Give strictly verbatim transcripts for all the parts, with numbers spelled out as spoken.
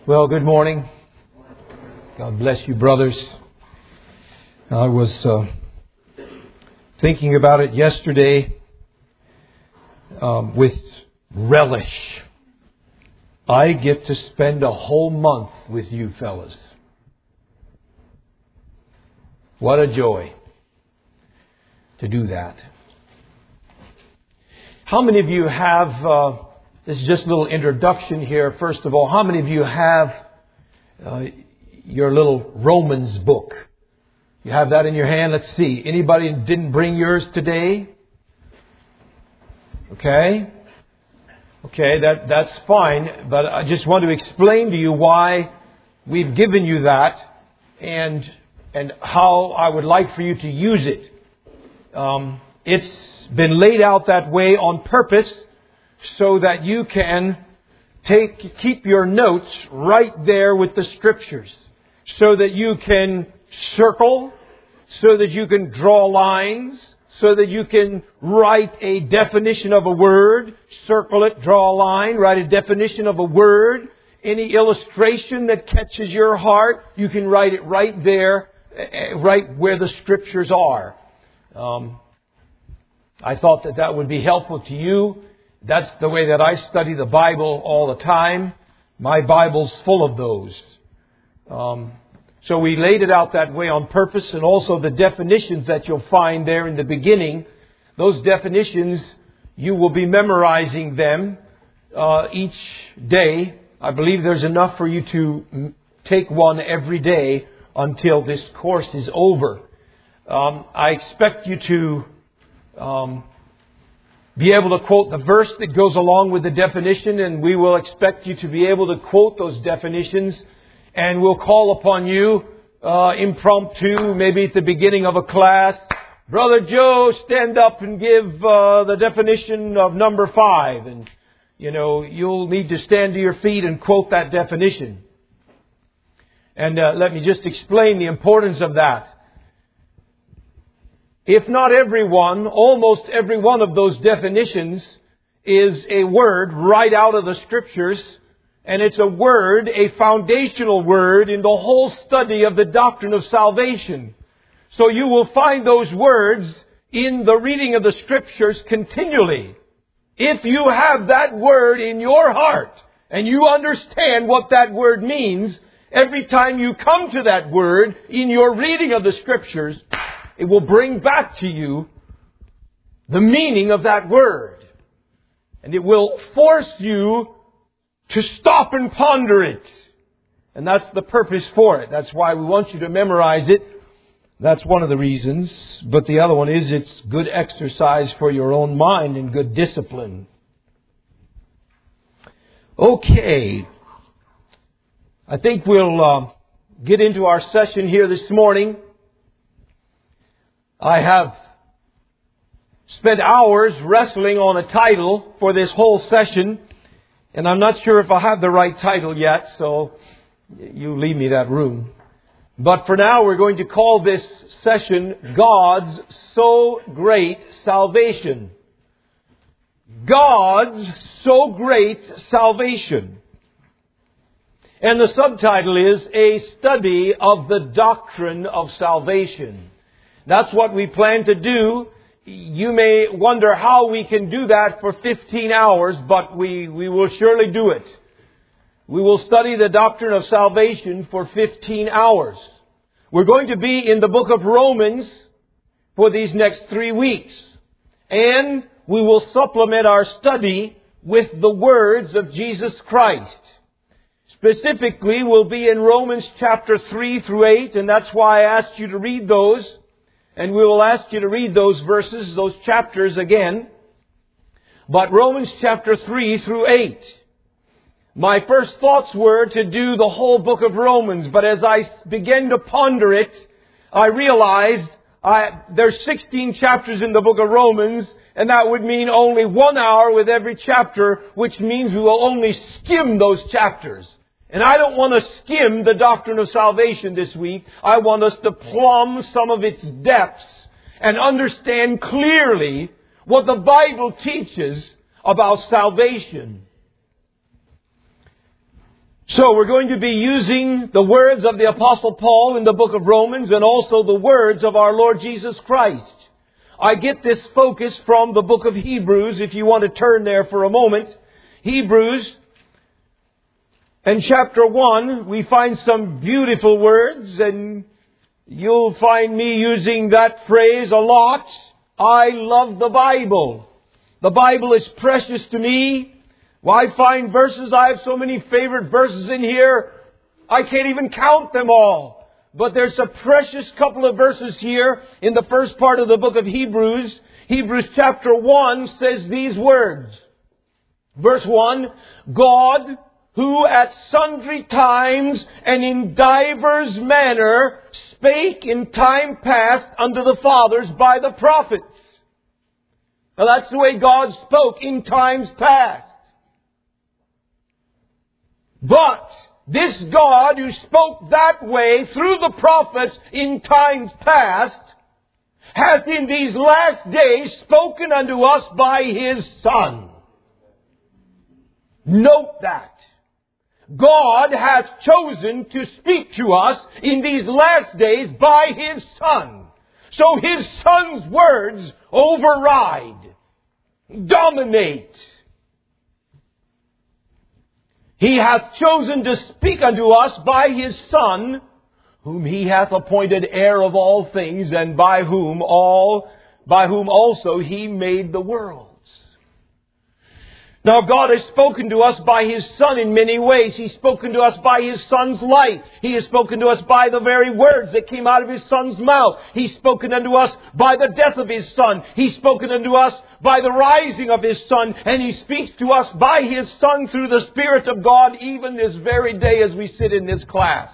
Well, good morning. God bless you, brothers. I was uh, thinking about it yesterday um, with relish. I get to spend a whole month with you fellas. What a joy to do that. How many of you have... Uh, This is just a little introduction here. First of all, how many of you have uh, your little Romans book? You have that in your hand? Let's see. Anybody didn't bring yours today? Okay. Okay, that that's fine. But I just want to explain to you why we've given you that and and how I would like for you to use it. Um, it's been laid out that way on purpose, so that you can take, keep your notes right there with the Scriptures. So that you can circle, so that you can draw lines, so that you can write a definition of a word, circle it, draw a line, write a definition of a word. Any illustration that catches your heart, you can write it right there, right where the Scriptures are. Um, I thought that that would be helpful to you. That's the way that I study the Bible all the time. My Bible's full of those. Um, so we laid it out that way on purpose, and also the definitions that you'll find there in the beginning. Those definitions, you will be memorizing them uh, each day. I believe there's enough for you to take one every day until this course is over. Um, I expect you to... Um, Be able to quote the verse that goes along with the definition, and we will expect you to be able to quote those definitions, and we'll call upon you uh, impromptu, maybe at the beginning of a class. Brother Joe, stand up and give uh, the definition of number five. And, you know, you'll need to stand to your feet and quote that definition. And uh, let me just explain the importance of that. If not everyone, almost every one of those definitions is a word right out of the Scriptures. And it's a word, a foundational word in the whole study of the doctrine of salvation. So you will find those words in the reading of the Scriptures continually. If you have that word in your heart and you understand what that word means, every time you come to that word in your reading of the Scriptures, it will bring back to you the meaning of that word. And it will force you to stop and ponder it. And that's the purpose for it. That's why we want you to memorize it. That's one of the reasons. But the other one is it's good exercise for your own mind and good discipline. Okay. I think we'll uh, get into our session here this morning. I have spent hours wrestling on a title for this whole session, and I'm not sure if I have the right title yet, so you leave me that room. But for now, we're going to call this session God's So Great Salvation. God's So Great Salvation. And the subtitle is A Study of the Doctrine of Salvation. That's what we plan to do. You may wonder how we can do that for fifteen hours, but we, we will surely do it. We will study the doctrine of salvation for fifteen hours. We're going to be in the book of Romans for these next three weeks. And we will supplement our study with the words of Jesus Christ. Specifically, we'll be in Romans chapter three through eight, and that's why I asked you to read those. And we will ask you to read those verses, those chapters again. But Romans chapter three through eight. My first thoughts were to do the whole book of Romans. But as I began to ponder it, I realized I, there's sixteen chapters in the book of Romans. And that would mean only one hour with every chapter, which means we will only skim those chapters. And I don't want to skim the doctrine of salvation this week. I want us to plumb some of its depths and understand clearly what the Bible teaches about salvation. So we're going to be using the words of the Apostle Paul in the book of Romans and also the words of our Lord Jesus Christ. I get this focus from the book of Hebrews, if you want to turn there for a moment. Hebrews, in chapter one, we find some beautiful words, and you'll find me using that phrase a lot. I love the Bible. The Bible is precious to me. Why find verses? I have so many favorite verses in here. I can't even count them all. But there's a precious couple of verses here in the first part of the book of Hebrews. Hebrews chapter one says these words. Verse one, God, who at sundry times and in divers manner spake in time past unto the fathers by the prophets. Now that's the way God spoke in times past. But this God who spoke that way through the prophets in times past hath in these last days spoken unto us by His Son. Note that. God hath chosen to speak to us in these last days by His Son. So His Son's words override, dominate. He hath chosen to speak unto us by His Son, whom He hath appointed heir of all things, and by whom all, by whom also He made the worlds. Now God has spoken to us by His Son in many ways. He's spoken to us by His Son's life. He has spoken to us by the very words that came out of His Son's mouth. He's spoken unto us by the death of His Son. He's spoken unto us by the rising of His Son. And He speaks to us by His Son through the Spirit of God even this very day as we sit in this class.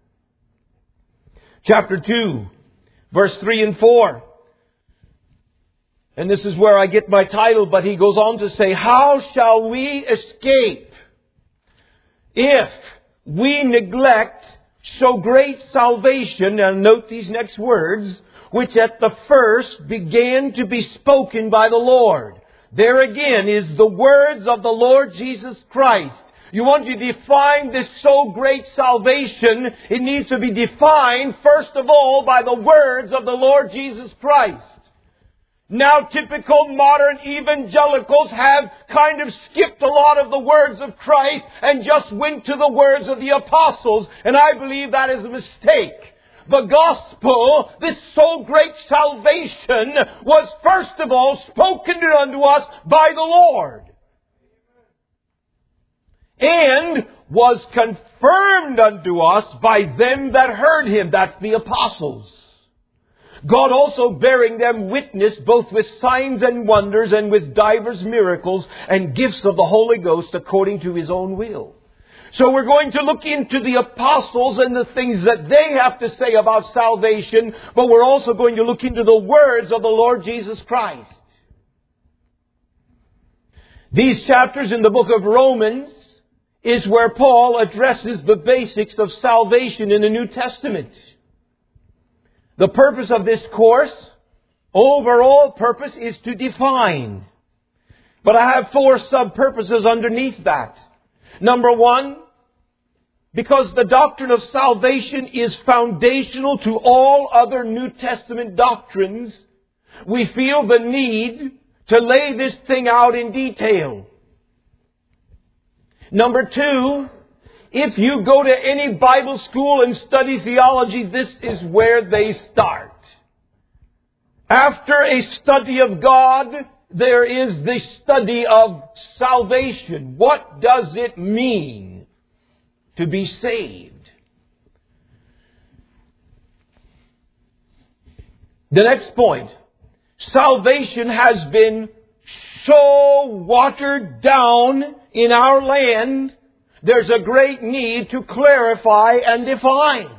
Chapter two, verse three and four. And this is where I get my title, but he goes on to say, how shall we escape if we neglect so great salvation, and note these next words, which at the first began to be spoken by the Lord. There again is the words of the Lord Jesus Christ. You want to define this so great salvation, it needs to be defined first of all by the words of the Lord Jesus Christ. Now, typical modern evangelicals have kind of skipped a lot of the words of Christ and just went to the words of the apostles. And I believe that is a mistake. The gospel, this so great salvation, was first of all spoken unto us by the Lord. And was confirmed unto us by them that heard Him. That's the apostles. God also bearing them witness both with signs and wonders and with divers miracles and gifts of the Holy Ghost according to His own will. So we're going to look into the apostles and the things that they have to say about salvation, but we're also going to look into the words of the Lord Jesus Christ. These chapters in the book of Romans is where Paul addresses the basics of salvation in the New Testament. The purpose of this course, overall purpose, is to define. But I have four sub-purposes underneath that. Number one, because the doctrine of salvation is foundational to all other New Testament doctrines, we feel the need to lay this thing out in detail. Number two, if you go to any Bible school and study theology, this is where they start. After a study of God, there is the study of salvation. What does it mean to be saved? The next point. Salvation has been so watered down in our land, there's a great need to clarify and define.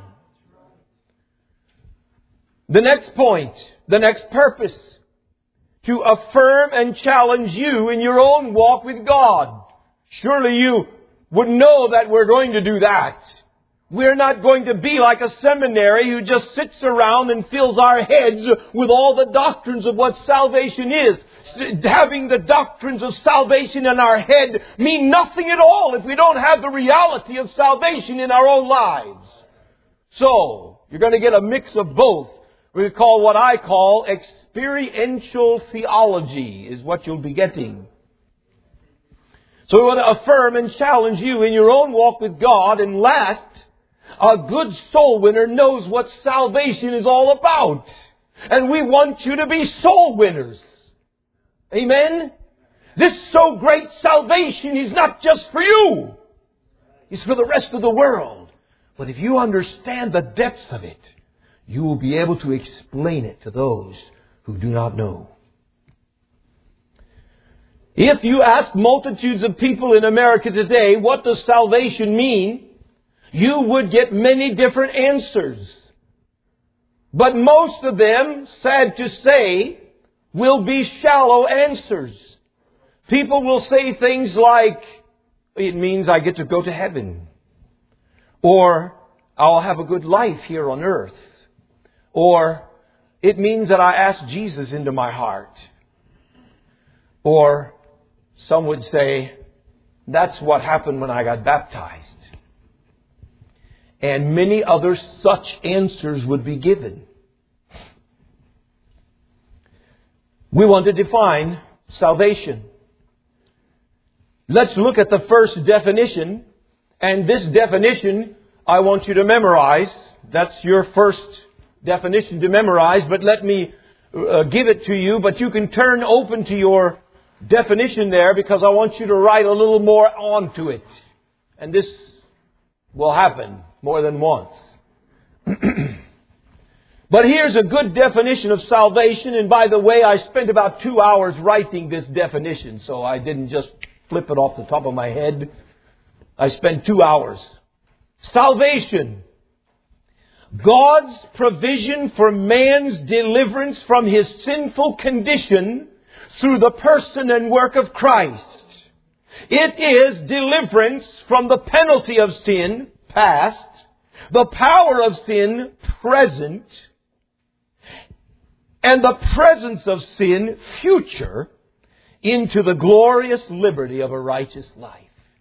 The next point, the next purpose, to affirm and challenge you in your own walk with God. Surely you would know that we're going to do that. We're not going to be like a seminary who just sits around and fills our heads with all the doctrines of what salvation is. having the doctrines of salvation in our head mean nothing at all if we don't have the reality of salvation in our own lives. So, you're going to get a mix of both. We call what I call experiential theology is what you'll be getting. So we want to affirm and challenge you in your own walk with God. And last, a good soul winner knows what salvation is all about. And we want you to be soul winners. Amen? This so great salvation is not just for you. It's for the rest of the world. But if you understand the depths of it, you will be able to explain it to those who do not know. If you ask multitudes of people in America today, what does salvation mean? You would get many different answers. But most of them, sad to say, will be shallow answers. People will say things like, it means I get to go to heaven. Or, I'll have a good life here on earth. Or, it means that I ask Jesus into my heart. Or, some would say, that's what happened when I got baptized. And many other such answers would be given. We want to define salvation. Let's look at the first definition. And this definition I want you to memorize. That's your first definition to memorize. But let me uh, give it to you. But you can turn open to your definition there because I want you to write a little more onto it. And this will happen more than once. But here's a good definition of salvation. And by the way, I spent about two hours writing this definition. So I didn't just flip it off the top of my head. I spent two hours. Salvation. God's provision for man's deliverance from his sinful condition through the person and work of Christ. It is deliverance from the penalty of sin, past, the power of sin, present, and the presence of sin, future, into the glorious liberty of a righteous life.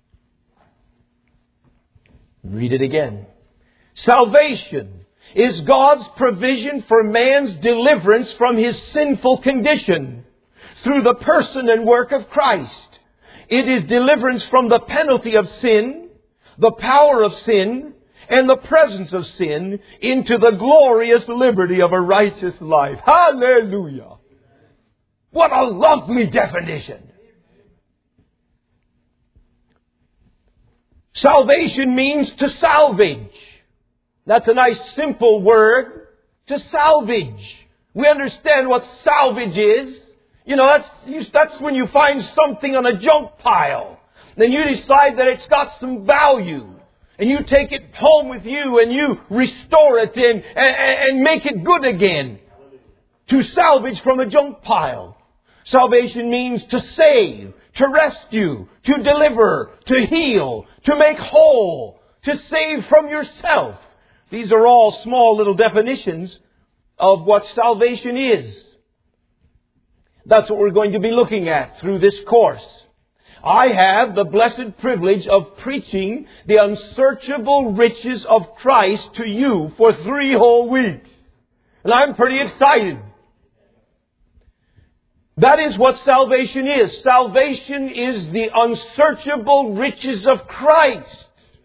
Read it again. Salvation is God's provision for man's deliverance from his sinful condition through the person and work of Christ. It is deliverance from the penalty of sin, the power of sin, and the presence of sin into the glorious liberty of a righteous life. Hallelujah! What a lovely definition! Salvation means to salvage. That's a nice simple word. To salvage. We understand what salvage is. You know, that's, that's when you find something on a junk pile. Then you decide that it's got some value. And you take it home with you and you restore it and, and, and make it good again. To salvage from a junk pile. Salvation means to save, to rescue, to deliver, to heal, to make whole, to save from yourself. These are all small little definitions of what salvation is. That's what we're going to be looking at through this course. I have the blessed privilege of preaching the unsearchable riches of Christ to you for three whole weeks. And I'm pretty excited. That is what salvation is. Salvation is the unsearchable riches of Christ.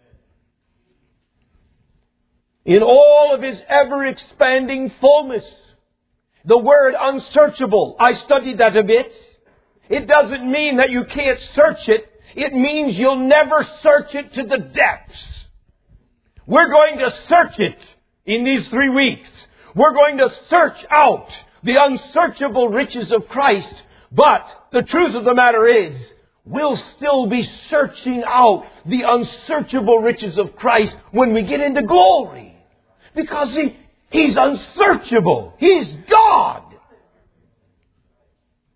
In all of His ever-expanding fullness. The word unsearchable, I studied that a bit. It doesn't mean that you can't search it. It means you'll never search it to the depths. We're going to search it in these three weeks. We're going to search out the unsearchable riches of Christ. But the truth of the matter is, we'll still be searching out the unsearchable riches of Christ when we get into glory. Because he, He's unsearchable. He's God.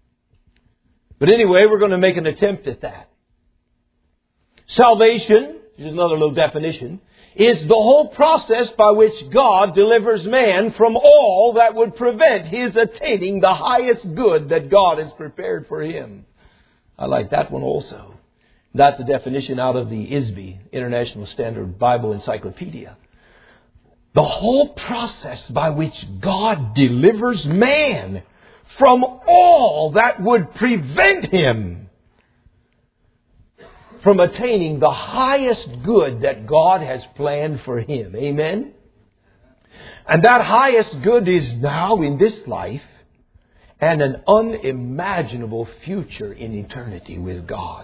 But anyway, we're going to make an attempt at that. Salvation, here's another little definition, is the whole process by which God delivers man from all that would prevent his attaining the highest good that God has prepared for him. I like that one also. That's a definition out of the I S B, International Standard Bible Encyclopedia. The whole process by which God delivers man from all that would prevent him from attaining the highest good that God has planned for him. Amen? And that highest good is now in this life and an unimaginable future in eternity with God.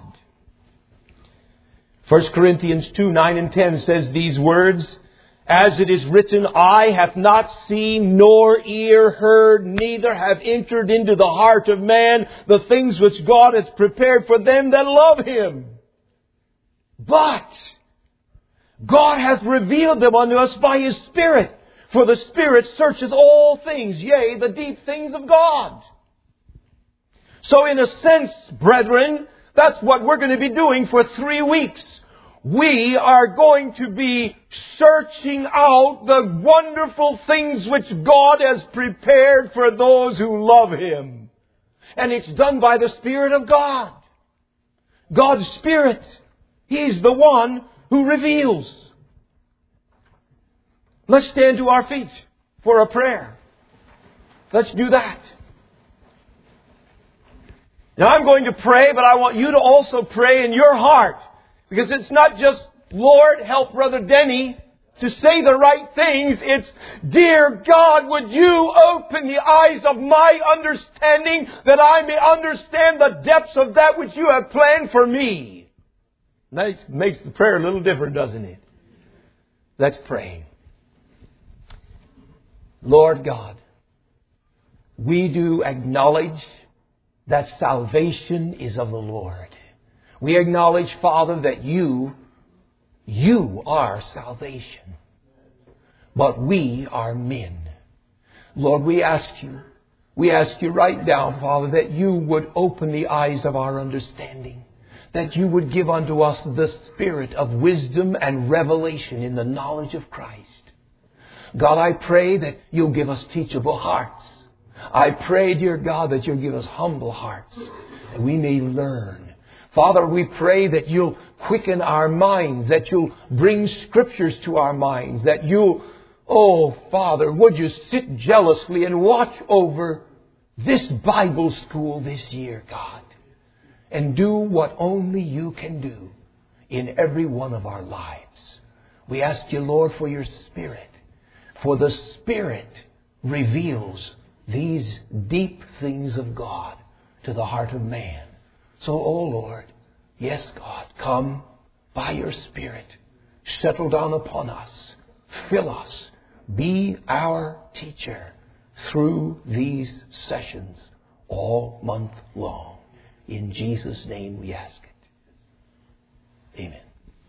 First Corinthians two, nine and ten says these words, as it is written, eye hath not seen, nor ear heard, neither have entered into the heart of man the things which God hath prepared for them that love Him. But God hath revealed them unto us by His Spirit. For the Spirit searcheth all things, yea, the deep things of God. So in a sense, brethren, that's what we're going to be doing for three weeks. We are going to be searching out the wonderful things which God has prepared for those who love Him. And it's done by the Spirit of God. God's Spirit. He's the one who reveals. Let's stand to our feet for a prayer. Let's do that. Now I'm going to pray, but I want you to also pray in your heart. Because it's not just, Lord, help Brother Denny to say the right things. It's, dear God, would you open the eyes of my understanding that I may understand the depths of that which you have planned for me. That makes the prayer a little different, doesn't it? Let's pray. Lord God, we do acknowledge that salvation is of the Lord. We acknowledge, Father, that you, you are salvation. But we are men. Lord, we ask you, we ask you right now, Father, that you would open the eyes of our understanding. That you would give unto us the spirit of wisdom and revelation in the knowledge of Christ. God, I pray that you'll give us teachable hearts. I pray, dear God, that you'll give us humble hearts, that we may learn. Father, we pray that you'll quicken our minds, that you'll bring scriptures to our minds, that you'll, oh, Father, would you sit jealously and watch over this Bible school this year, God, and do what only you can do in every one of our lives. We ask you, Lord, for your Spirit, for the Spirit reveals these deep things of God to the heart of man. So, oh Lord, yes, God, come by your Spirit. Settle down upon us. Fill us. Be our teacher through these sessions all month long. In Jesus' name we ask it. Amen.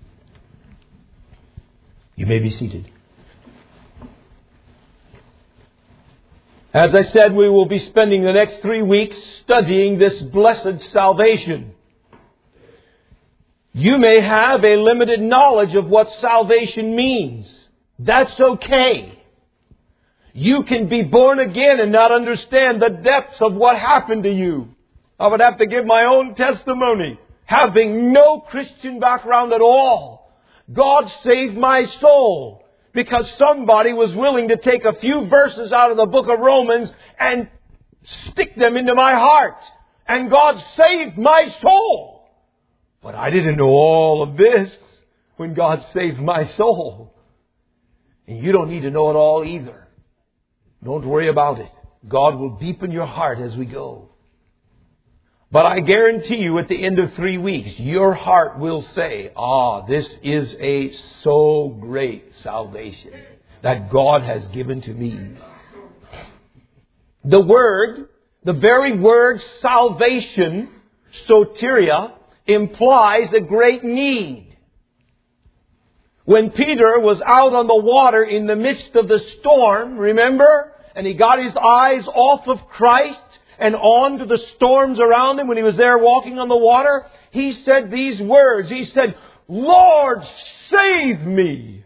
You may be seated. As I said, we will be spending the next three weeks studying this blessed salvation. You may have a limited knowledge of what salvation means. That's okay. You can be born again and not understand the depths of what happened to you. I would have to give my own testimony. Having no Christian background at all, God saved my soul. Because somebody was willing to take a few verses out of the book of Romans and stick them into my heart. And God saved my soul. But I didn't know all of this when God saved my soul. And you don't need to know it all either. Don't worry about it. God will deepen your heart as we go. But I guarantee you at the end of three weeks, your heart will say, ah, this is a so great salvation that God has given to me. The word, the very word salvation, soteria, implies a great need. When Peter was out on the water in the midst of the storm, remember? And he got his eyes off of Christ and on to the storms around him when he was there walking on the water, he said these words. He said, Lord, save me.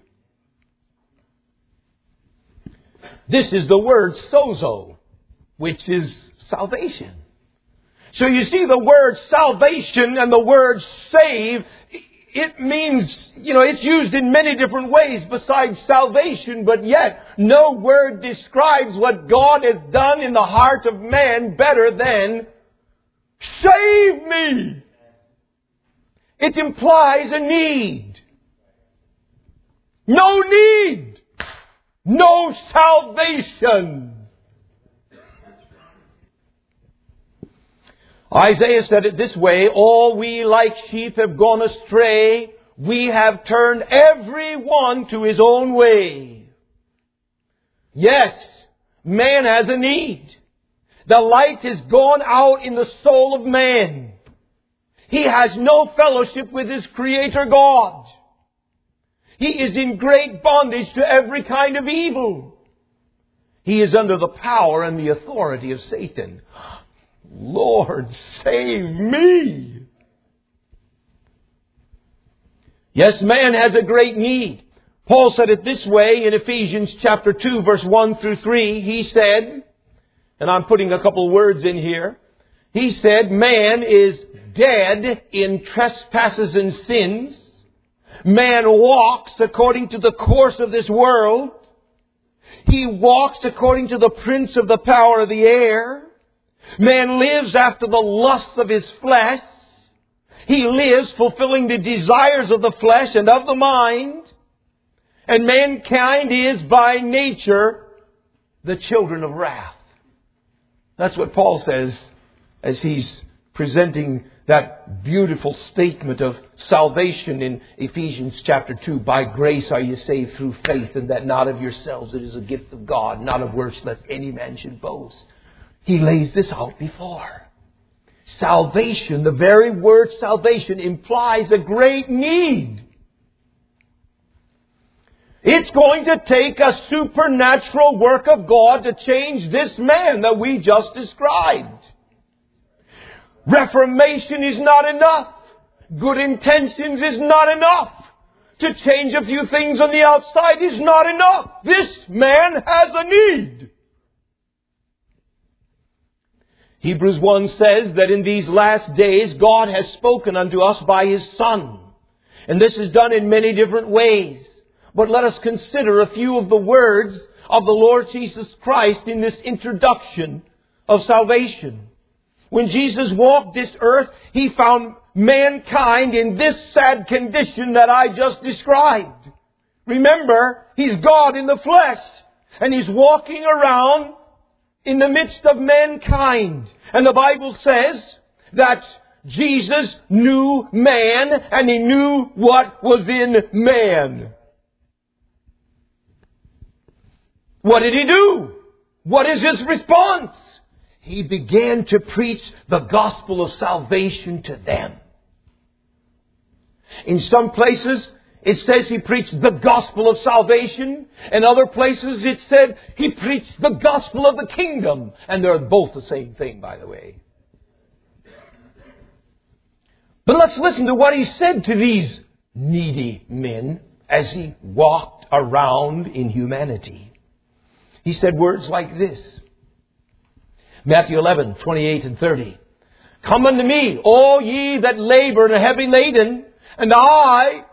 This is the word sozo, which is salvation. So you see the word salvation and the word save, it means, you know, it's used in many different ways besides salvation, but yet no word describes what God has done in the heart of man better than save me. It implies a need. No need. No salvation. Isaiah said it this way, all we like sheep have gone astray. We have turned every one to his own way. Yes, man has a need. The light has gone out in the soul of man. He has no fellowship with his Creator God. He is in great bondage to every kind of evil. He is under the power and the authority of Satan. Lord, save me. Yes, man has a great need. Paul said it this way in Ephesians chapter two, verse one through three. He said, and I'm putting a couple words in here. He said, man is dead in trespasses and sins. Man walks according to the course of this world. He walks according to the prince of the power of the air. Man lives after the lusts of his flesh. He lives fulfilling the desires of the flesh and of the mind. And mankind is by nature the children of wrath. That's what Paul says as he's presenting that beautiful statement of salvation in Ephesians chapter two. By grace are you saved through faith, and that not of yourselves. It is a gift of God, not of works, lest any man should boast. He lays this out before. Salvation, the very word salvation, implies a great need. It's going to take a supernatural work of God to change this man that we just described. Reformation is not enough. Good intentions is not enough. To change a few things on the outside is not enough. This man has a need. Hebrews one says that in these last days God has spoken unto us by His Son. And this is done in many different ways. But let us consider a few of the words of the Lord Jesus Christ in this introduction of salvation. When Jesus walked this earth, He found mankind in this sad condition that I just described. Remember, He's God in the flesh, and He's walking around in the midst of mankind. And the Bible says that Jesus knew man, and He knew what was in man. What did He do? What is His response? He began to preach the gospel of salvation to them. In some places, it says He preached the gospel of salvation. In other places, it said He preached the gospel of the kingdom. And they're both the same thing, by the way. But let's listen to what He said to these needy men as He walked around in humanity. He said words like this. Matthew eleven, twenty-eight and thirty. Come unto me, all ye that labor and are heavy laden, and I,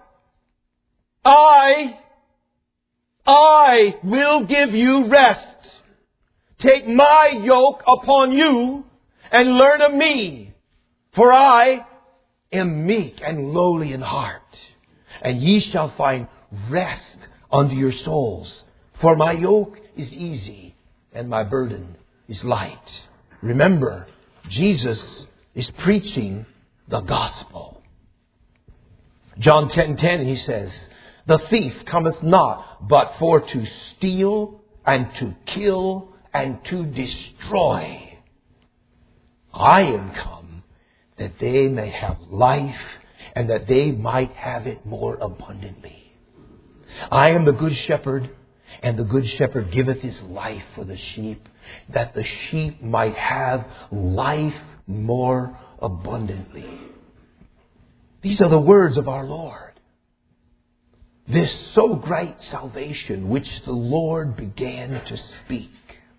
I, I will give you rest. Take my yoke upon you and learn of me, for I am meek and lowly in heart, and ye shall find rest unto your souls. For my yoke is easy and my burden is light. Remember, Jesus is preaching the gospel. John ten ten, He says, the thief cometh not but for to steal and to kill and to destroy. I am come that they may have life and that they might have it more abundantly. I am the good shepherd, and the good shepherd giveth his life for the sheep, that the sheep might have life more abundantly. These are the words of our Lord. this so great salvation which the Lord began to speak.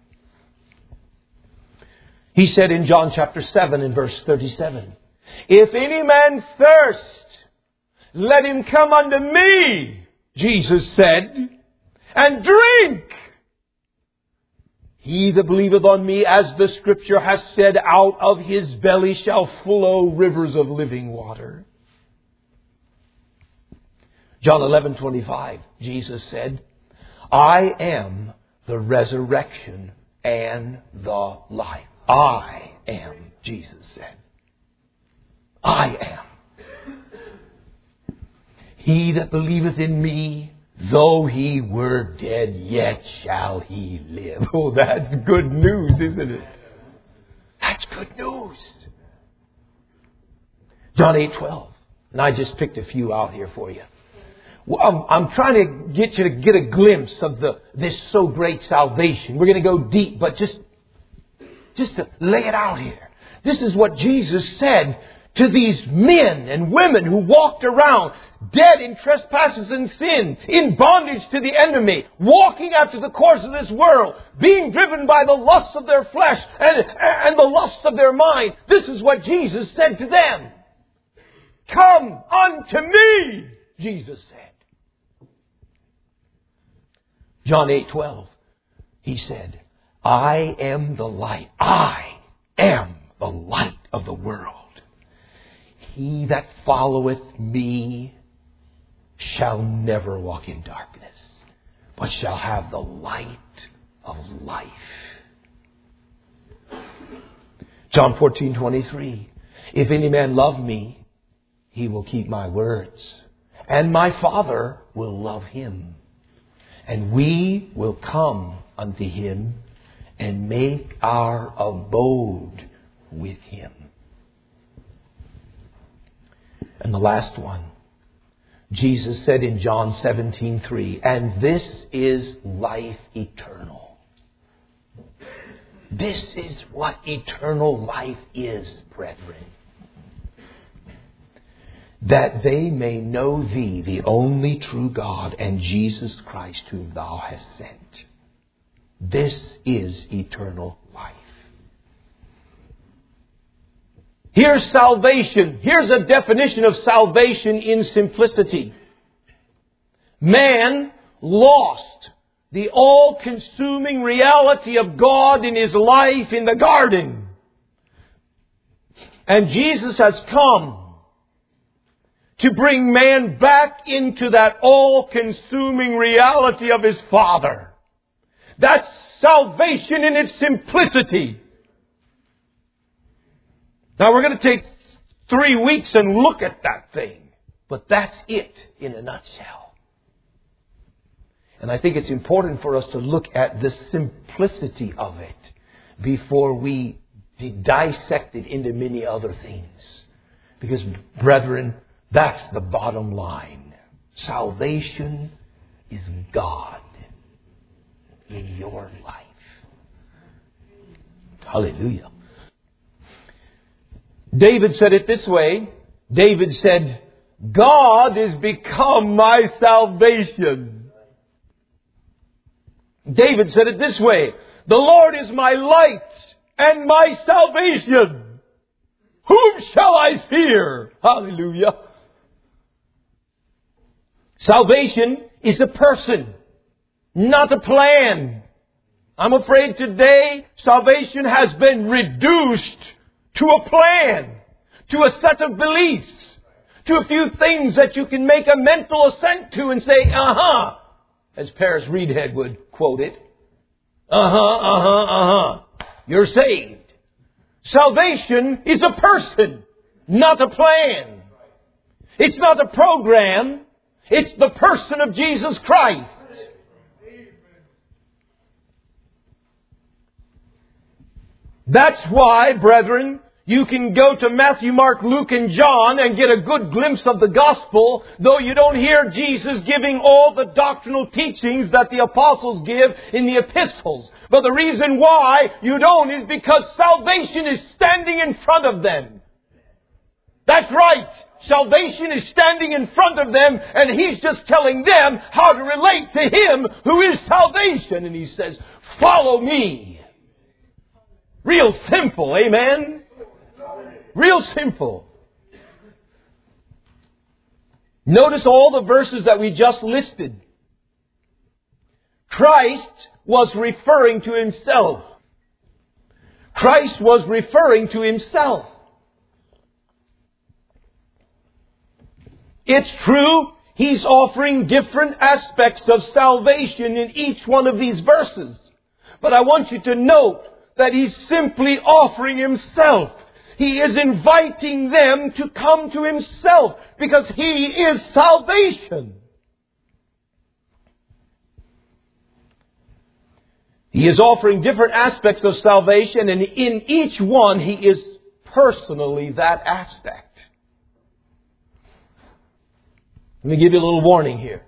He said in John chapter seven and verse thirty-seven, if any man thirst, let him come unto me, Jesus said, and drink. He that believeth on me, as the Scripture has said, out of his belly shall flow rivers of living water. John eleven twenty-five, Jesus said, I am the resurrection and the life. I am, Jesus said. I am. He that believeth in me, though he were dead, yet shall he live. Oh, that's good news, isn't it? That's good news. John eight twelve. And I just picked a few out here for you. Well, I'm, I'm trying to get you to get a glimpse of the this so great salvation. We're going to go deep, but just, just to lay it out here. This is what Jesus said to these men and women who walked around dead in trespasses and sin, in bondage to the enemy, walking after the course of this world, being driven by the lusts of their flesh and, and the lusts of their mind. This is what Jesus said to them. Come unto me, Jesus said. John eight twelve, he said, I am the light. I am the light of the world. He that followeth me shall never walk in darkness, but shall have the light of life. John fourteen twenty-three. If any man love me, he will keep my words, and my Father will love him, and we will come unto him and make our abode with him. And the last one, Jesus said in John seventeen three, and this is life eternal. This is what eternal life is, brethren. That they may know thee, the only true God, and Jesus Christ whom thou hast sent. This is eternal life. Here's salvation. Here's a definition of salvation in simplicity. Man lost the all-consuming reality of God in his life in the garden. And Jesus has come to bring man back into that all-consuming reality of his Father. That's salvation in its simplicity. Now we're going to take three weeks and look at that thing. But that's it in a nutshell. And I think it's important for us to look at the simplicity of it before we dissect it into many other things. Because, brethren, that's the bottom line. Salvation is God in your life. Hallelujah. David said it this way. David said, God is become my salvation. David said it this way. The Lord is my light and my salvation. Whom shall I fear? Hallelujah. Salvation is a person, not a plan. I'm afraid today salvation has been reduced to a plan, to a set of beliefs, to a few things that you can make a mental assent to and say, uh-huh, as Paris Reedhead would quote it. Uh-huh, uh-huh, uh-huh. You're saved. Salvation is a person, not a plan. It's not a program. It's the person of Jesus Christ. That's why, brethren, you can go to Matthew, Mark, Luke, and John and get a good glimpse of the gospel, though you don't hear Jesus giving all the doctrinal teachings that the apostles give in the epistles. But the reason why you don't is because salvation is standing in front of them. That's right. Salvation is standing in front of them, and He's just telling them how to relate to Him who is salvation. And He says, follow me. Real simple, amen? Real simple. Notice all the verses that we just listed. Christ was referring to Himself. Christ was referring to Himself. It's true, He's offering different aspects of salvation in each one of these verses. But I want you to note that He's simply offering Himself. He is inviting them to come to Himself because He is salvation. He is offering different aspects of salvation, and in each one He is personally that aspect. Let me give you a little warning here.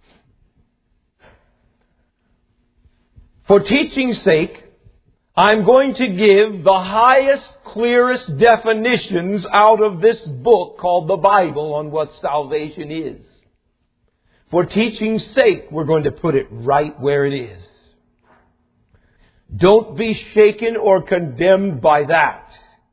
For teaching's sake, I'm going to give the highest, clearest definitions out of this book called the Bible on what salvation is. For teaching's sake, we're going to put it right where it is. Don't be shaken or condemned by that.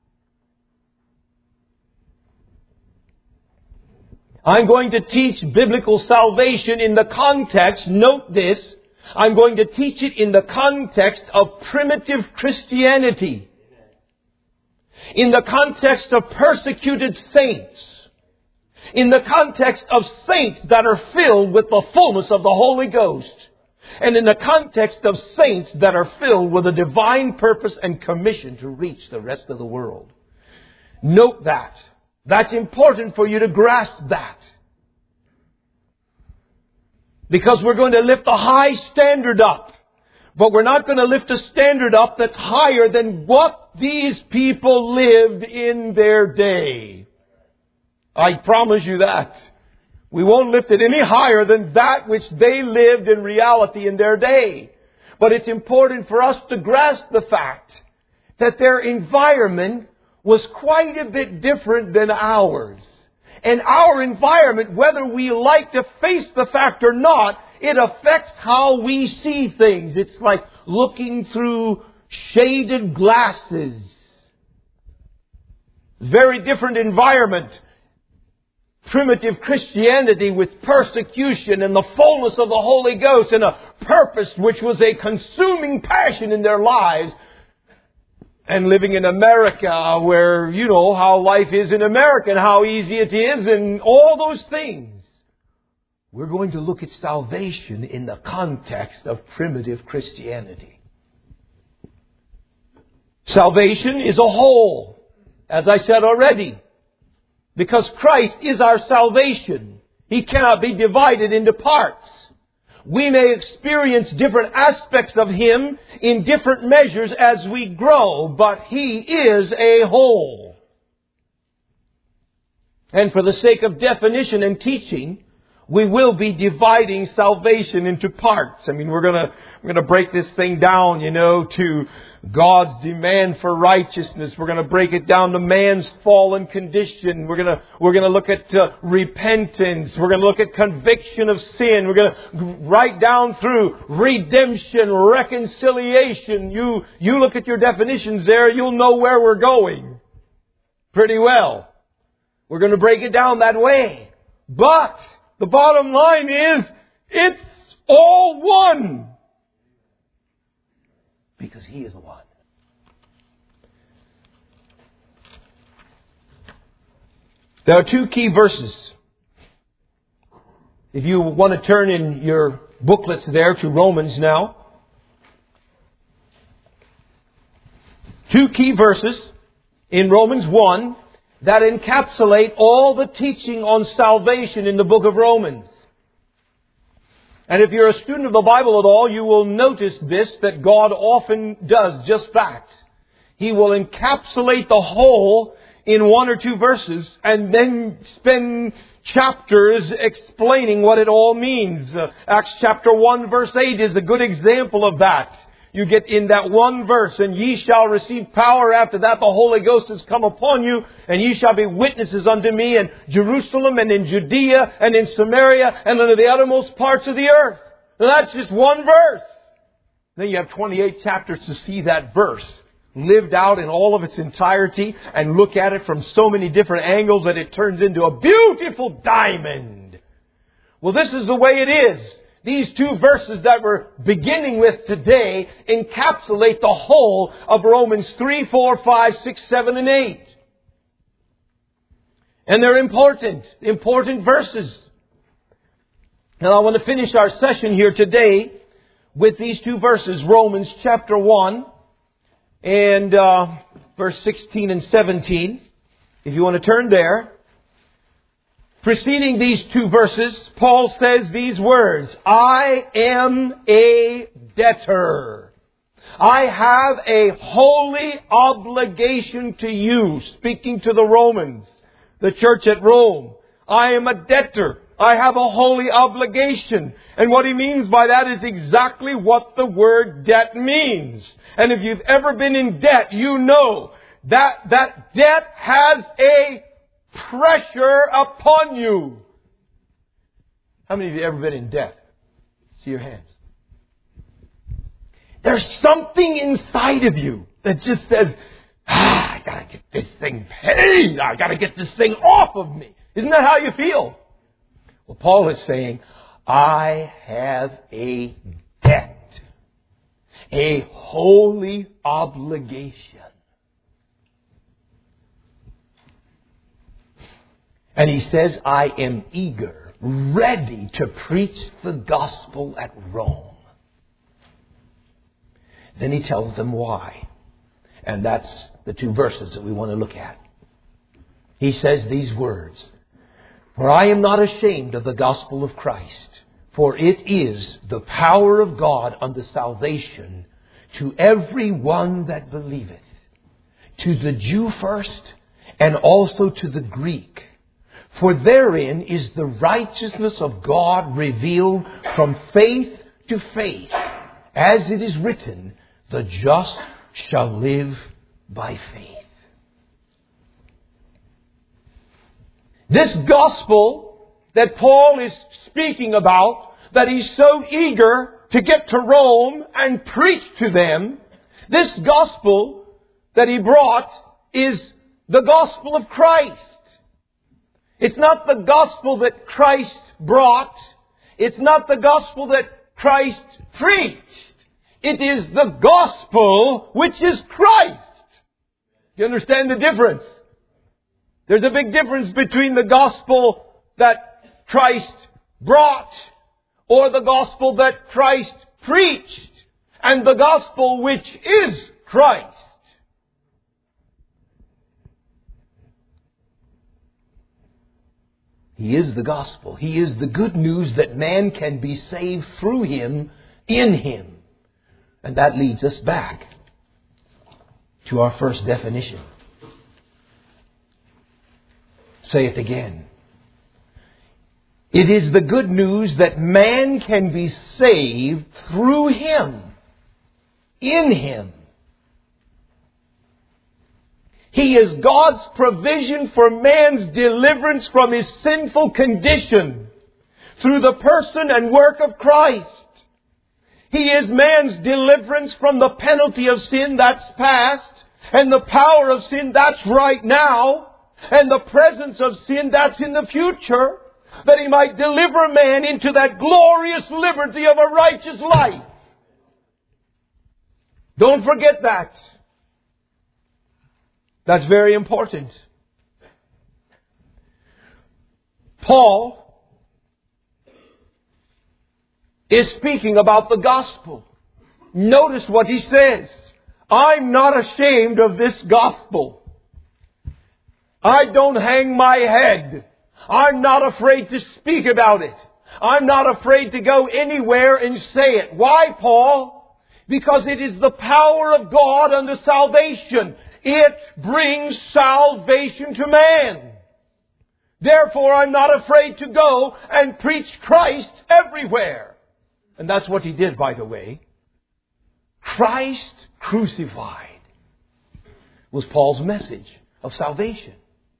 I'm going to teach biblical salvation in the context, note this, I'm going to teach it in the context of primitive Christianity. In the context of persecuted saints. In the context of saints that are filled with the fullness of the Holy Ghost. And in the context of saints that are filled with a divine purpose and commission to reach the rest of the world. Note that. That's important for you to grasp that. Because we're going to lift a high standard up. But we're not going to lift a standard up that's higher than what these people lived in their day. I promise you that. We won't lift it any higher than that which they lived in reality in their day. But it's important for us to grasp the fact that their environment was quite a bit different than ours. And our environment, whether we like to face the fact or not, it affects how we see things. It's like looking through shaded glasses. Very different environment. Primitive Christianity with persecution and the fullness of the Holy Ghost and a purpose which was a consuming passion in their lives. And living in America where, you know, how life is in America and how easy it is and all those things. We're going to look at salvation in the context of primitive Christianity. Salvation is a whole, as I said already. Because Christ is our salvation. He cannot be divided into parts. We may experience different aspects of Him in different measures as we grow, but He is a whole. And for the sake of definition and teaching, we will be dividing salvation into parts. I mean, we're gonna, we're gonna break this thing down, you know, to God's demand for righteousness. We're gonna break it down to man's fallen condition. We're gonna, we're gonna look at uh, repentance. We're gonna look at conviction of sin. We're gonna write down through redemption, reconciliation. You, you look at your definitions there, you'll know where we're going pretty well. We're gonna break it down that way. But the bottom line is, it's all one. Because He is one. There are two key verses. If you want to turn in your booklets there to Romans now. Two key verses in Romans one that encapsulate all the teaching on salvation in the book of Romans. And if you're a student of the Bible at all, you will notice this, that God often does just that. He will encapsulate the whole in one or two verses and then spend chapters explaining what it all means. Uh, Acts chapter one verse eight is a good example of that. You get in that one verse, and ye shall receive power. After that, the Holy Ghost has come upon you, and ye shall be witnesses unto me in Jerusalem and in Judea and in Samaria and unto the uttermost parts of the earth. Now, that's just one verse. Then you have twenty-eight chapters to see that verse lived out in all of its entirety and look at it from so many different angles that it turns into a beautiful diamond. Well, this is the way it is. These two verses that we're beginning with today encapsulate the whole of Romans three, four, five, six, seven, and eight. And they're important, important verses. Now I want to finish our session here today with these two verses, Romans chapter one and uh, verse sixteen and seventeen. If you want to turn there. Preceding these two verses, Paul says these words, I am a debtor. I have a holy obligation to you, speaking to the Romans, the church at Rome. I am a debtor. I have a holy obligation. And what he means by that is exactly what the word debt means. And if you've ever been in debt, you know that that debt has a pressure upon you. How many of you have ever been in debt? See your hands. There's something inside of you that just says, ah, I gotta get this thing paid. I gotta get this thing off of me. Isn't that how you feel? Well, Paul is saying, I have a debt. A holy obligation. And he says, I am eager, ready to preach the gospel at Rome. Then he tells them why. And that's the two verses that we want to look at. He says these words, For I am not ashamed of the gospel of Christ, for it is the power of God unto salvation to every one that believeth, to the Jew first, and also to the Greek. For therein is the righteousness of God revealed from faith to faith. As it is written, the just shall live by faith. This gospel that Paul is speaking about, that he's so eager to get to Rome and preach to them, this gospel that he brought is the gospel of Christ. It's not the gospel that Christ brought. It's not the gospel that Christ preached. It is the gospel which is Christ. You understand the difference? There's a big difference between the gospel that Christ brought or the gospel that Christ preached and the gospel which is Christ. He is the gospel. He is the good news that man can be saved through Him, in Him. And that leads us back to our first definition. Say it again. It is the good news that man can be saved through Him, in Him. He is God's provision for man's deliverance from his sinful condition through the person and work of Christ. He is man's deliverance from the penalty of sin that's past, and the power of sin that's right now, and the presence of sin that's in the future, that He might deliver man into that glorious liberty of a righteous life. Don't forget that. That's very important. Paul is speaking about the gospel. Notice what he says. I'm not ashamed of this gospel. I don't hang my head. I'm not afraid to speak about it. I'm not afraid to go anywhere and say it. Why, Paul? Because it is the power of God unto salvation. It brings salvation to man. Therefore, I'm not afraid to go and preach Christ everywhere. And that's what he did, by the way. Christ crucified was Paul's message of salvation.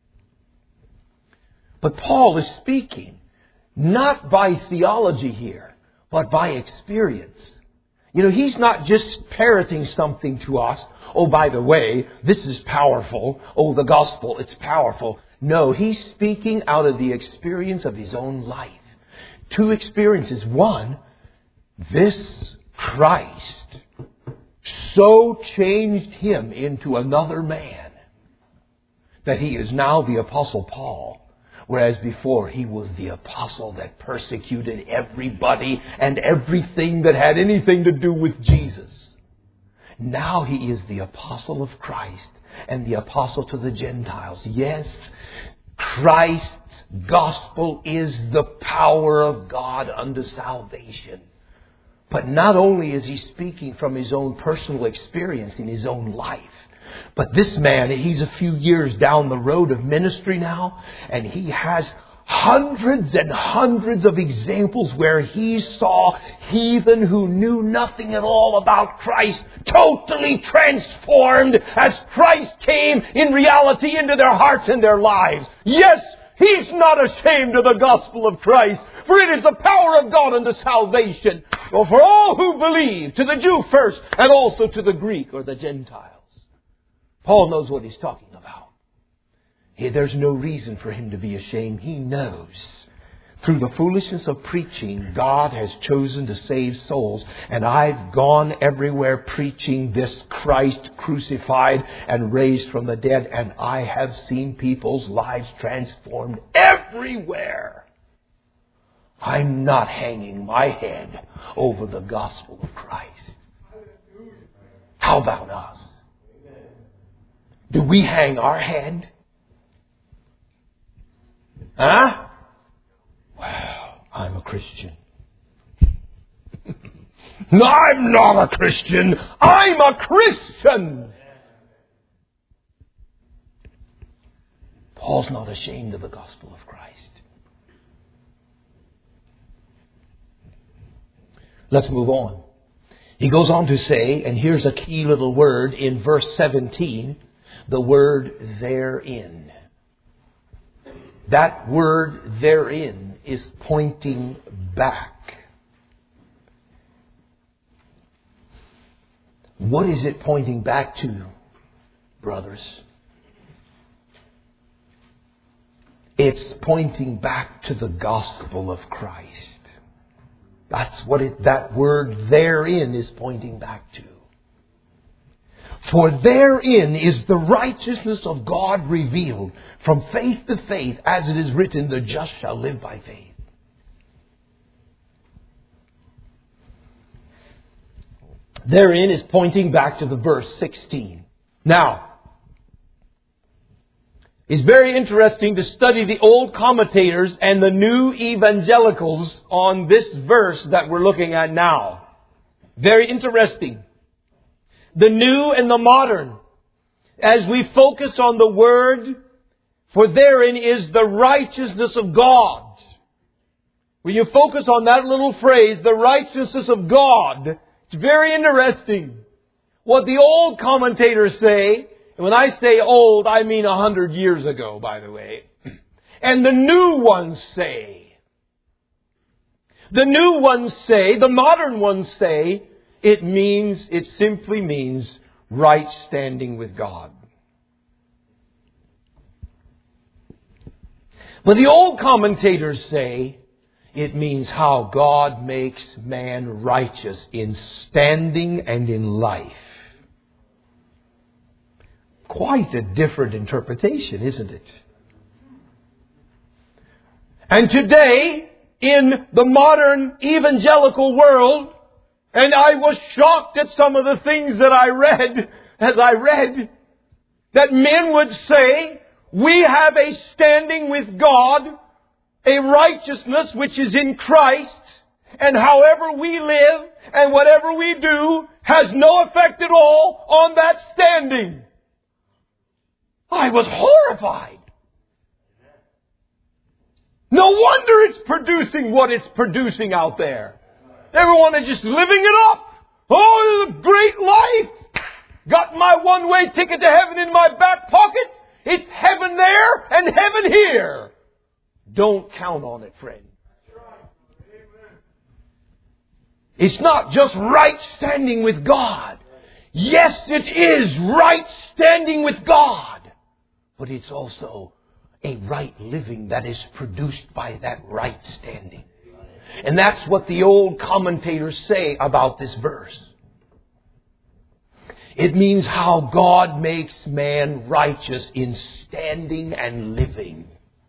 But Paul is speaking not by theology here, but by experience. You know, he's not just parroting something to us. Oh, by the way, this is powerful. Oh, the gospel, it's powerful. No, he's speaking out of the experience of his own life. Two experiences. One, this Christ so changed him into another man that he is now the Apostle Paul. Whereas before he was the apostle that persecuted everybody and everything that had anything to do with Jesus. Now he is the apostle of Christ and the apostle to the Gentiles. Yes, Christ's gospel is the power of God unto salvation. But not only is he speaking from his own personal experience in his own life, but this man, he's a few years down the road of ministry now, and he has hundreds and hundreds of examples where he saw heathen who knew nothing at all about Christ totally transformed as Christ came in reality into their hearts and their lives. Yes, he's not ashamed of the gospel of Christ, for it is the power of God unto salvation, well, for all who believe, to the Jew first, and also to the Greek or the Gentiles. Paul knows what he's talking about. Here, there's no reason for him to be ashamed. He knows through the foolishness of preaching, God has chosen to save souls. And I've gone everywhere preaching this Christ crucified and raised from the dead. And I have seen people's lives transformed everywhere. I'm not hanging my head over the gospel of Christ. How about us? Do we hang our head? Huh? Well, I'm a Christian. No, I'm not a Christian. I'm a Christian. Paul's not ashamed of the gospel of Christ. Let's move on. He goes on to say, and here's a key little word in verse seventeen, the word therein. That word therein is pointing back. What is it pointing back to, brothers? It's pointing back to the gospel of Christ. That's what it, that word therein is pointing back to. For therein is the righteousness of God revealed from faith to faith, as it is written, the just shall live by faith. Therein is pointing back to the verse sixteen. Now, it's very interesting to study the old commentators and the new evangelicals on this verse that we're looking at now. Very interesting. The new and the modern, as we focus on the word, for therein is the righteousness of God. When you focus on that little phrase, the righteousness of God, it's very interesting. What the old commentators say, and when I say old, I mean a hundred years ago, by the way. And the new ones say, the new ones say, the modern ones say, it means, it simply means right standing with God. But the old commentators say it means how God makes man righteous in standing and in life. Quite a different interpretation, isn't it? And today, in the modern evangelical world, and I was shocked at some of the things that I read, as I read, that men would say, we have a standing with God, a righteousness which is in Christ, and however we live and whatever we do has no effect at all on that standing. I was horrified. No wonder it's producing what it's producing out there. Everyone is just living it up. Oh, it's a great life. Got my one-way ticket to heaven in my back pocket. It's heaven there and heaven here. Don't count on it, friend. It's not just right standing with God. Yes, it is right standing with God. But it's also a right living that is produced by that right standing. And that's what the old commentators say about this verse. It means how God makes man righteous in standing and living.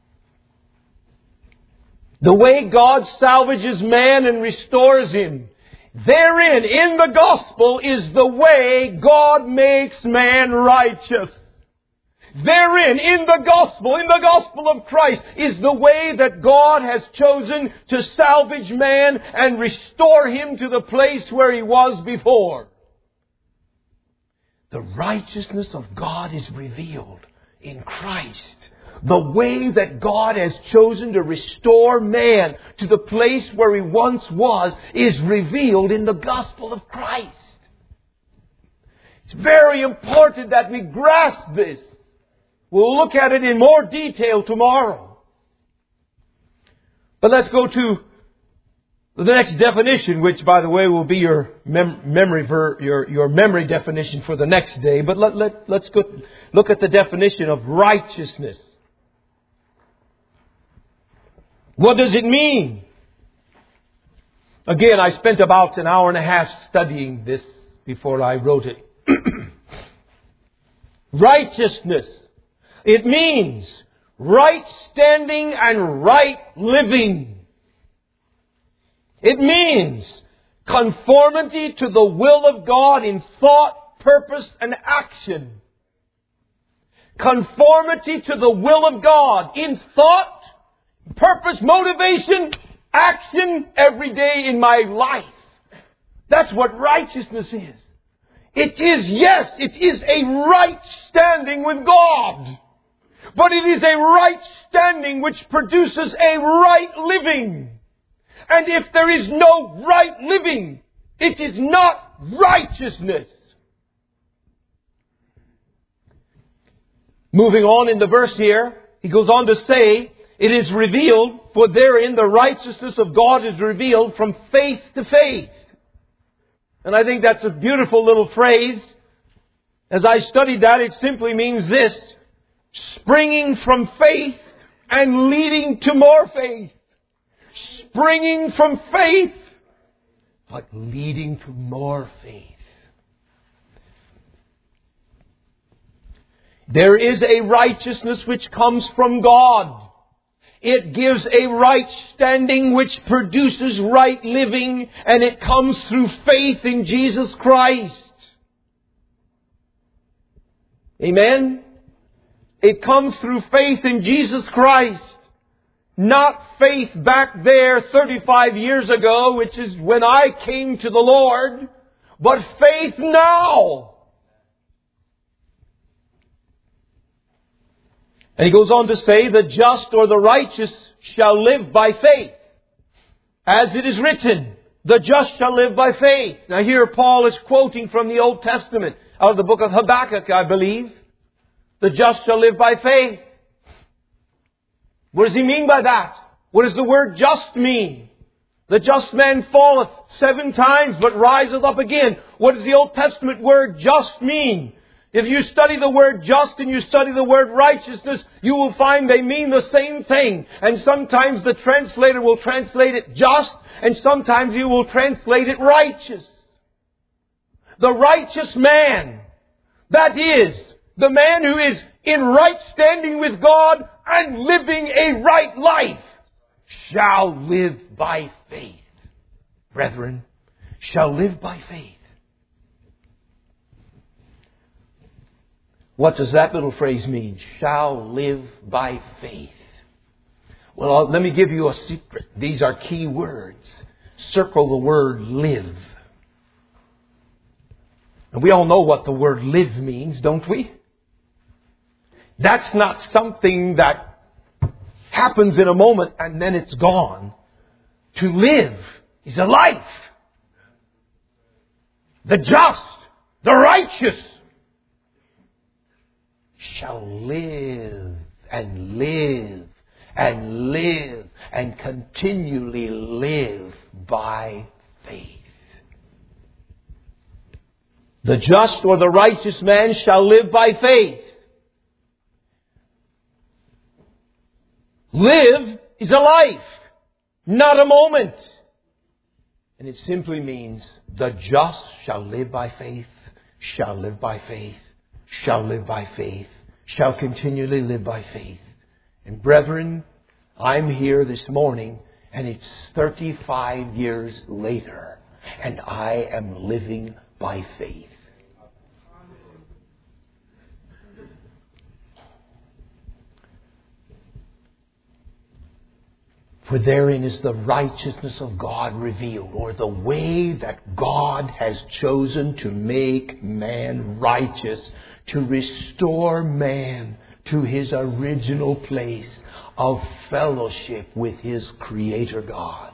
The way God salvages man and restores him, therein, in the gospel, is the way God makes man righteous. Therein, in the gospel, in the gospel of Christ, is the way that God has chosen to salvage man and restore him to the place where he was before. The righteousness of God is revealed in Christ. The way that God has chosen to restore man to the place where he once was is revealed in the gospel of Christ. It's very important that we grasp this. We'll look at it in more detail tomorrow. But let's go to the next definition, which, by the way, will be your mem- memory ver- your your memory definition for the next day. But let, let, let's go look at the definition of righteousness. What does it mean? Again, I spent about an hour and a half studying this before I wrote it. Righteousness. It means right standing and right living. It means conformity to the will of God in thought, purpose, and action. Conformity to the will of God in thought, purpose, motivation, action every day in my life. That's what righteousness is. It is, yes, it is a right standing with God. But it is a right standing which produces a right living. And if there is no right living, it is not righteousness. Moving on in the verse here, he goes on to say, it is revealed, for therein the righteousness of God is revealed from faith to faith. And I think that's a beautiful little phrase. As I studied that, it simply means this: springing from faith and leading to more faith. Springing from faith, but leading to more faith. There is a righteousness which comes from God. It gives a right standing which produces right living, and it comes through faith in Jesus Christ. Amen? It comes through faith in Jesus Christ. Not faith back there thirty-five years ago, which is when I came to the Lord, but faith now. And he goes on to say, the just or the righteous shall live by faith. As it is written, the just shall live by faith. Now here Paul is quoting from the Old Testament, out of the book of Habakkuk, I believe. The just shall live by faith. What does he mean by that? What does the word just mean? The just man falleth seven times, but riseth up again. What does the Old Testament word just mean? If you study the word just and you study the word righteousness, you will find they mean the same thing. And sometimes the translator will translate it just, and sometimes he will translate it righteous. The righteous man, that is, the man who is in right standing with God and living a right life, shall live by faith. Brethren, shall live by faith. What does that little phrase mean? Shall live by faith. Well, let me give you a secret. These are key words. Circle the word live. And we all know what the word live means, don't we? That's not something that happens in a moment and then it's gone. To live is a life. the just, the righteous shall live and live and live and continually live by faith. The just or the righteous man shall live by faith. Live is a life, not a moment. And it simply means the just shall live by faith, shall live by faith, shall live by faith, shall continually live by faith. And brethren, I'm here this morning and it's thirty-five years later and I am living by faith. For therein is the righteousness of God revealed, or the way that God has chosen to make man righteous, to restore man to his original place of fellowship with his Creator God.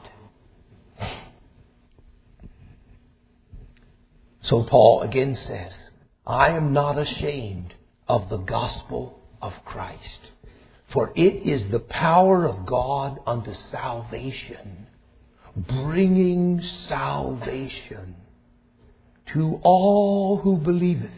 So Paul again says, I am not ashamed of the gospel of Christ. For it is the power of God unto salvation, bringing salvation to all who believeth.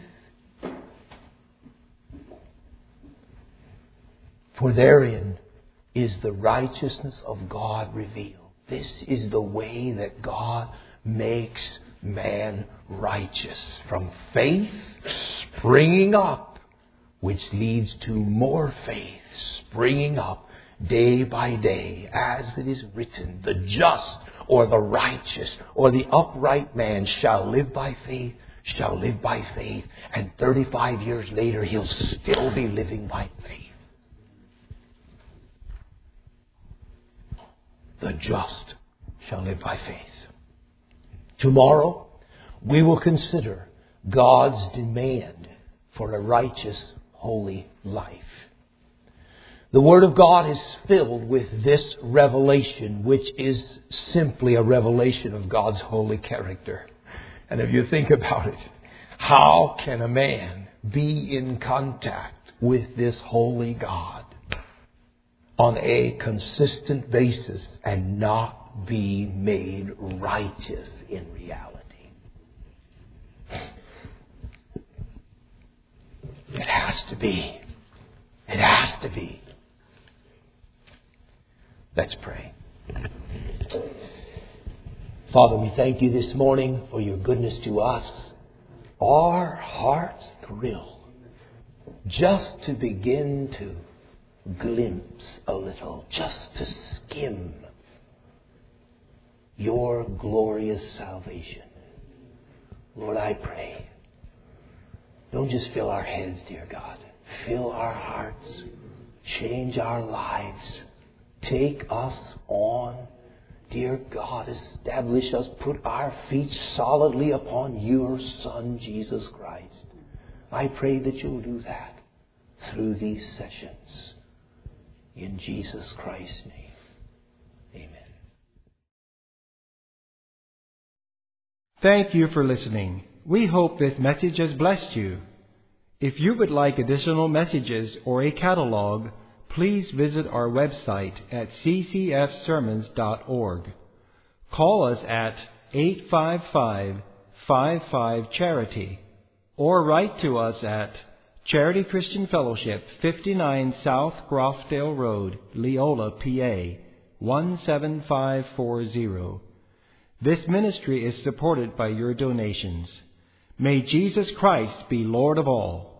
For therein is the righteousness of God revealed. This is the way that God makes man righteous, from faith springing up, which leads to more faith springing up day by day, as it is written, the just or the righteous or the upright man shall live by faith, shall live by faith, and thirty-five years later he'll still be living by faith. The just shall live by faith. Tomorrow we will consider God's demand for a righteous, holy life. The Word of God is filled with this revelation, which is simply a revelation of God's holy character. And if you think about it, how can a man be in contact with this holy God on a consistent basis and not be made righteous in reality? It has to be. It has to be. Let's pray. Father, we thank you this morning for your goodness to us. Our hearts thrill just to begin to glimpse a little, just to skim your glorious salvation. Lord, I pray, don't just fill our heads, dear God. Fill our hearts. Change our lives. Take us on. Dear God, establish us. Put our feet solidly upon your Son, Jesus Christ. I pray that you'll do that through these sessions. In Jesus Christ's name. Amen. Thank you for listening. We hope this message has blessed you. If you would like additional messages or a catalog, please visit our website at c c f sermons dot org. Call us at eight five five, five five, charity or write to us at Charity Christian Fellowship, fifty-nine South Groffdale Road, Leola, P A, one seven five four zero. This ministry is supported by your donations. May Jesus Christ be Lord of all.